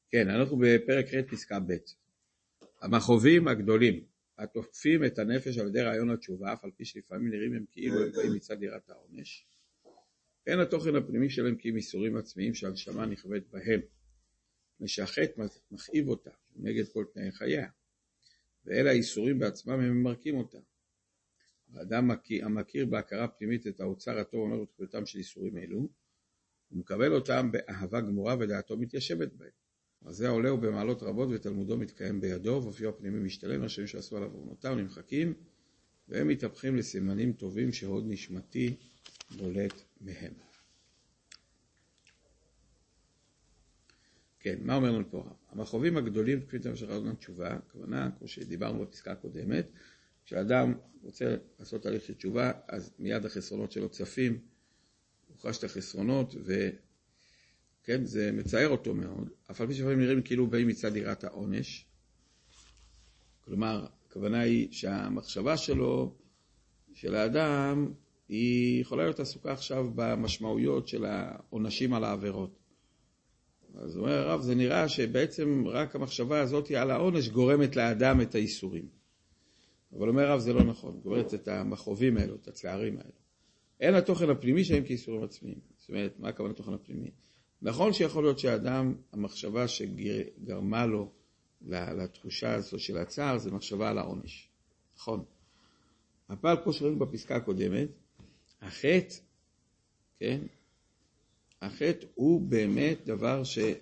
כן, אנחנו בפרק ח' פסקה ב'. המחובים הגדולים, התופפים את הנפש על ידי רעיון התשובה, אף על פי שלפעמים נראים הם כאילו הם באים מצד יראת העונש. אין התוכן הפנימי שלהם כי הם איסורים עצמיים שהנשמה נכווית בהם, משחט מכאיב אותה, נגד כל תנאי חייה, ואלה האיסורים בעצמם הם ממרקים אותה. האדם המכיר בהכרה פנימית את האוצר הטוב אומר בתחילתם של איסורים אלו, הוא מקבל אותם באהבה גמורה ודעתו מתיישבת בהם. אז זה עולה במעלות רבות ותלמודו מתקיים בידו, ואופיו הפנימי משתלם, השם שעשו עליו עוונותיו נמחקים, והם מתהפכים לסימנים טובים שהוד נשמתי בולט מהם. כן, מה אומר לנו פה? המחובים הגדולים, כפי שחזרנו תשובה, הכוונה, כמו שדיברנו בפסקה הקודמת, כשאדם רוצה לעשות תהליך של תשובה, אז מיד החסרונות שלו צפים, הוא חש את החסרונות, וכן, זה מצער אותו מאוד, אף על פי שפעמים נראים כאילו באים מצד יראת העונש. כלומר, הכוונה היא שהמחשבה שלו, של האדם, היא יכולה להיות עסוקה עכשיו במשמעויות של העונשים על העבירות. אז אומר הרב, זה נראה שבעצם רק המחשבה הזאת על העונש גורמת לאדם את האיסורים. אבל אומר הרב, זה לא נכון, גורמת את המחובים האלו, את הצערים האלו. אין התוכן הפנימי שהם כאיסורים עצמיים. זאת אומרת, מה הכוונה התוכן הפנימי? נכון שיכול להיות שהאדם, המחשבה שגרמה לו לתחושה הזו של הצער, זה מחשבה על העונש. נכון. אבל כמו שראינו בפסקה הקודמת, החטא, כן? החטא הוא באמת דבר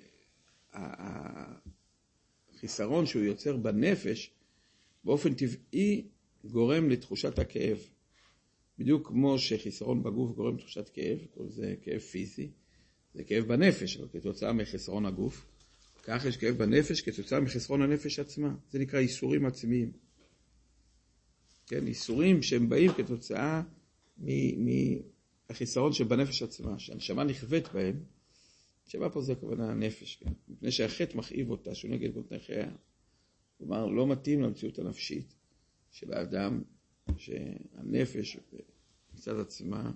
שהחיסרון שהוא יוצר בנפש, באופן טבעי גורם לתחושת הכאב. בדיוק כמו שחיסרון בגוף גורם לתחושת כאב, זה כאב פיזי, זה כאב בנפש, אבל כתוצאה מחסרון הגוף. כך יש כאב בנפש כתוצאה מחסרון הנפש עצמה. זה נקרא איסורים עצמיים. כן, איסורים שהם באים כתוצאה מהחיסרון שבנפש עצמה, שהנשמה נכווית בהם. שמה פה זה הכוונה הנפש, כן? מפני שהחטא מכאיב אותה, שהוא נגד כל תנאי חייה. כלומר, לא מתאים למציאות הנפשית של האדם, שהנפש מצד עצמה,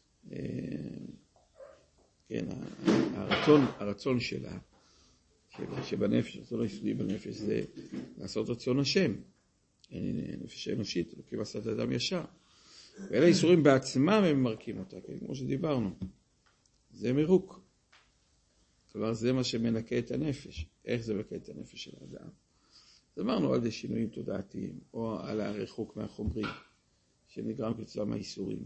כן, הרצון שלה, שבנפש, הרצון היסודי בנפש, זה לעשות רצון השם. נפש האנושית, לא כיוון עשת האדם ישר. ואלה איסורים בעצמם הם ממרקים אותה, כן, כמו שדיברנו. זה מירוק. כלומר, זה מה שמנקה את הנפש. איך זה מנקה את הנפש של האדם? אז אמרנו על זה שינויים תודעתיים, או על הריחוק מהחומרים, שנגרם כתוצאה מהאיסורים.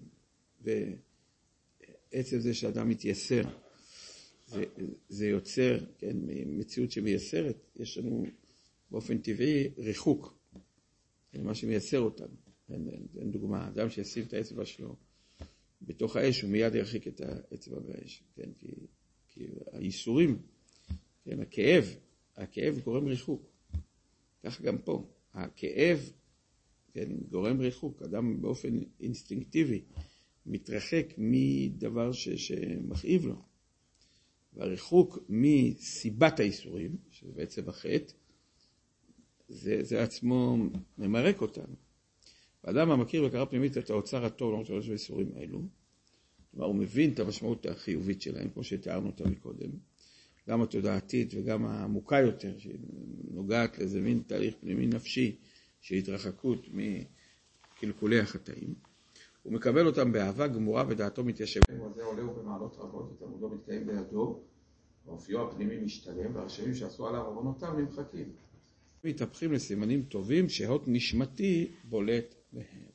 ועצם זה שאדם מתייסר, זה יוצר, כן, מציאות שמייסרת, יש לנו באופן טבעי ריחוק, כן, מה שמייסר אותנו. אין דוגמה, אדם שישים את האצבע שלו בתוך האש, הוא מיד ירחיק את האצבע באש, כן, כי האיסורים, כן, הכאב גורם ריחוק. כך גם פה, הכאב, כן, גורם ריחוק, אדם באופן אינסטינקטיבי מתרחק מדבר שמכאיב לו. והריחוק מסיבת האיסורים, שזה בעצם החטא, זה עצמו ממרק אותנו. האדם המכיר בקרה פנימית את האוצר הטוב, לא משהו של האיסורים האלו, כלומר הוא מבין את המשמעות החיובית שלהם, כמו שתיארנו אותה מקודם, גם התודעתית וגם העמוקה יותר, שנוגעת לאיזה מין תהליך פנימי נפשי, של התרחקות מקלקולי החטאים. הוא מקבל אותם באהבה גמורה ודעתו מתיישב. וזה עולה במעלות רבות, ותלמודו מתקיים בידו, ואופיו הפנימי משתלם, והרשמים שעשו עליו עוונותיו נמחקים. מתהפכים לסימנים טובים שהוד נשמתי בולט מהם.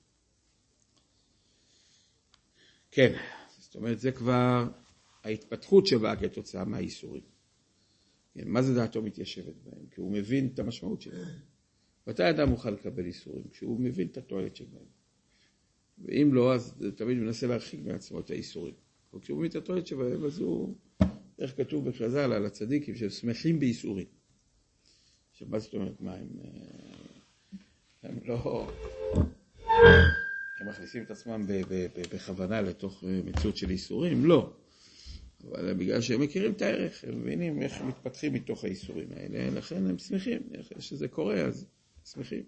כן, זאת אומרת, זה כבר ההתפתחות שבאה כתוצאה מהאיסורים. כן, מה זה דעתו מתיישבת בהם? כי הוא מבין את המשמעות שלהם. מתי אדם מוכן לקבל איסורים? כשהוא מבין את התועלת שלהם. ואם לא, אז תמיד מנסה להרחיק מעצמו את האיסורים. וכשהוא מבין את התועלת שלהם, אז הוא, איך כתוב בחז"ל על הצדיקים, שהם שמחים באיסורים. עכשיו, מה זאת אומרת? מה, הם לא... הם מכניסים את עצמם בכוונה לתוך מציאות של איסורים? לא. אבל בגלל שהם מכירים את הערך, הם מבינים איך הם מתפתחים מתוך האיסורים האלה, לכן הם שמחים. איך שזה קורה, אז שמחים.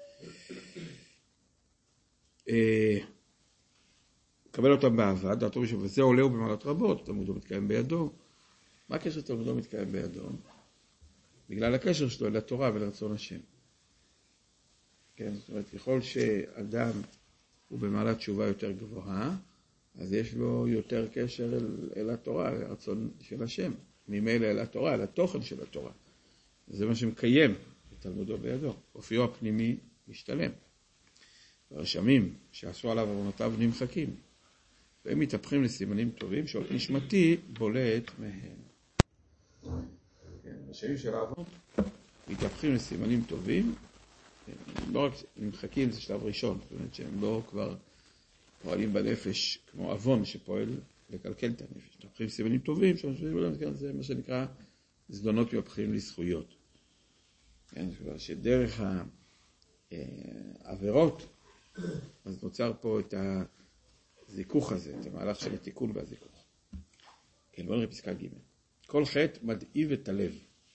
קבל אותם באהבה, דעתו בשביל, וזה עולה במעלות רבות, תלמודו מתקיים בידו. מה הקשר תלמודו מתקיים בידו? בגלל הקשר שלו אל התורה ולרצון השם. כן, זאת אומרת, ככל שאדם הוא במעלת תשובה יותר גבוהה, אז יש לו יותר קשר אל התורה, לרצון של השם. ממילא אל התורה, אל התוכן של התורה. זה מה שמקיים את תלמודו בידו. אופיו הפנימי משתלם. הרשמים שעשו עליו עוונותיו נמחקים. והם מתהפכים לסימנים טובים שעול נשמתי בולט מהם. כן, הרשמים של העוונות מתהפכים לסימנים טובים, לא רק נמחקים, זה שלב ראשון, זאת אומרת שהם לא כבר פועלים בנפש כמו עוון שפועל לקלקל את הנפש. מתהפכים לסימנים טובים, זה מה שנקרא זדונות מתהפכים לזכויות. כן, שדרך העבירות, אז נוצר פה את הזיכוך הזה, את המהלך של התיקון והזיכוך. כן, בואו נראה פסקה ג' כל חטא מדאיב את הלב.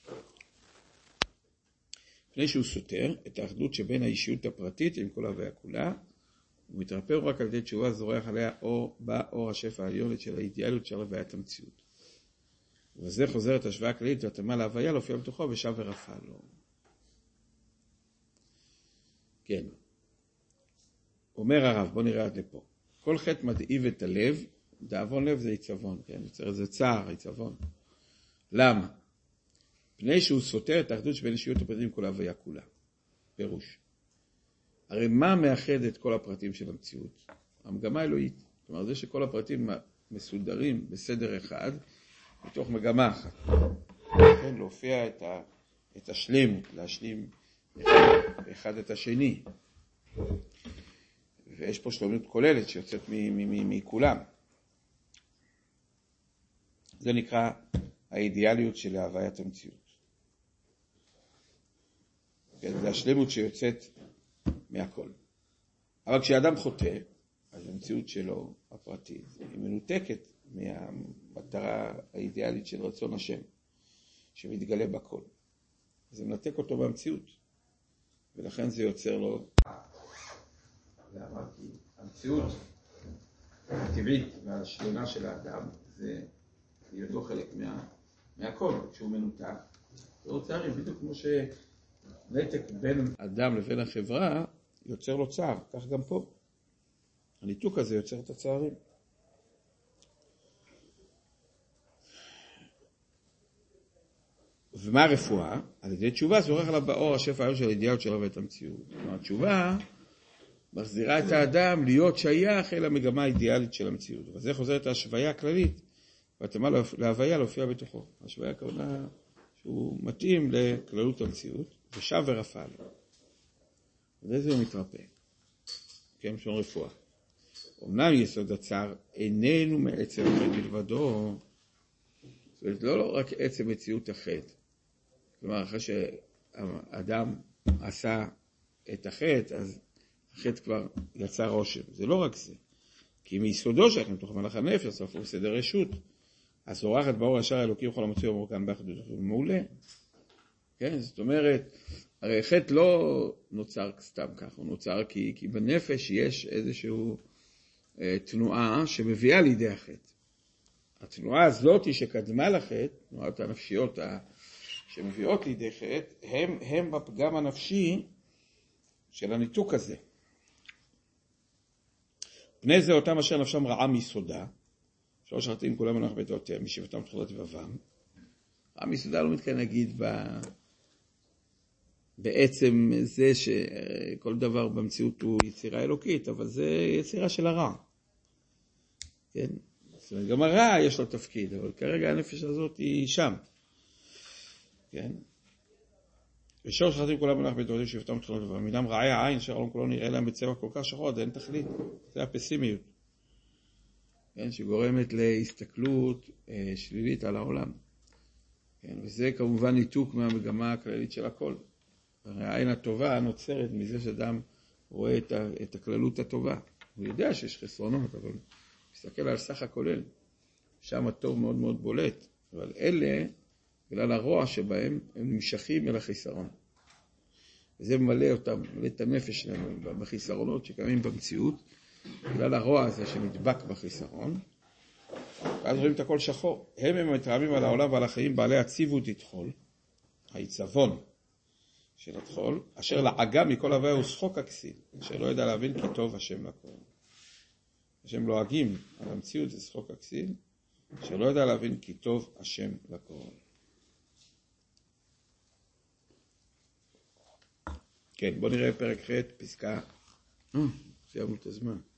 לפני שהוא סותר את האחדות שבין האישיות הפרטית עם כל הוויה כולה, הוא מתרפא רק על ידי תשובה זורח עליה אור, בא אור השפע העליון של האידיאליות של הוויית המציאות. ובזה חוזרת השוואה הכללית והתאמה להוויה להופיע בתוכו ושב ורפא לו. כן. אומר הרב, בוא נראה עד לפה. כל חטא מדאיב את הלב, דאבון לב זה עיצבון, כן? יוצר איזה צער, עיצבון. למה? פני שהוא סותר את האחדות שבין אישיות הפרטים עם כל ההוויה כולה. פירוש. הרי מה מאחד את כל הפרטים של המציאות? המגמה האלוהית. כלומר, זה שכל הפרטים מסודרים בסדר אחד, מתוך מגמה אחת. כן, להופיע את השלמות, להשלים אחד את השני. ויש פה שלמות כוללת שיוצאת מכולם. זה נקרא האידיאליות של הוויית המציאות. כן, זה השלמות שיוצאת מהכל. אבל כשאדם חוטא, אז המציאות שלו הפרטית היא מנותקת מהמטרה האידיאלית של רצון השם, שמתגלה בכל. זה מנתק אותו במציאות, ולכן זה יוצר לו... למה? כי המציאות הטבעית והשלמה של האדם זה היותו חלק מהכל. כשהוא מנותק, זה רוצה בדיוק כמו שנתק בין אדם לבין החברה יוצר לו צער, כך גם פה. הניתוק הזה יוצר את הצערים. ומה הרפואה? על ידי תשובה זורח עליו באור השפע העליון של האידיאליות של הוויית המציאות. כלומר, התשובה מחזירה את האדם להיות שייך אל המגמה האידיאלית של המציאות. וזה חוזר את ההשוויה הכללית, והתאמה להוויה להופיע בתוכו. ההשוויה הכוונה שהוא מתאים לכללות המציאות, ושב ורפא לו. וזה הוא מתרפא. כן, שום רפואה. אמנם יסוד הצער איננו מעצם החטא בלבדו, זאת אומרת, לא רק עצם מציאות החטא. כלומר, אחרי שאדם עשה את החטא, אז החטא כבר יצר רושם. זה לא רק זה. כי מיסודו שלכם, תוך מלאך הנפש, סוף הוא סדר רשות. אז זורחת באור השער האלוקי וכל המצוי המורכן באחדות. מעולה. כן, זאת אומרת, הרי החטא לא נוצר סתם כך, הוא נוצר כי בנפש יש איזשהו תנועה שמביאה לידי החטא. התנועה הזאת שקדמה לחטא, תנועות הנפשיות שמביאות לידי חטא, הם בפגם הנפשי של הניתוק הזה. פני זה אותם אשר נפשם רעה מיסודה, שלוש חטאים כולם מנוח בדעותיהם, משבטם תחילת לבבם. רעה מיסודה לא מתכוון להגיד בעצם זה שכל דבר במציאות הוא יצירה אלוקית, אבל זה יצירה של הרע. כן? זאת אומרת, גם הרע יש לו תפקיד, אבל כרגע הנפש הזאת היא שם. כן? ושלוש חטאים כולם מנוח בדעותיהם, משבטם תחילת לבבם. מינם רעי העין, שהעולם כולו נראה להם בצבע כל כך שחור, אין תכלית. זה הפסימיות. כן? שגורמת להסתכלות שלילית על העולם. כן? וזה כמובן ניתוק מהמגמה הכללית של הכל. העין הטובה נוצרת מזה שאדם רואה את הכללות הטובה. הוא יודע שיש חסרונות, אבל הוא מסתכל על סך הכולל. שם הטוב מאוד מאוד בולט. אבל אלה, בגלל הרוע שבהם, הם נמשכים אל החיסרון. וזה ממלא אותם, ממלא את הנפש שלנו בחיסרונות שקיימים במציאות, בגלל הרוע הזה שנדבק בחיסרון. ואז רואים את הכל שחור. הם מתרעמים על העולם ועל החיים בעלי הציבות לתחול. העיצבון של הטחול, אשר לעגה מכל הוויה הוא שחוק הכסיל, אשר לא ידע להבין כי טוב השם לכל. השם לועגים על המציאות זה שחוק הכסיל, אשר לא ידע להבין כי טוב השם לכל. כן, בוא נראה פרק ח' פסקה. סיימנו את הזמן.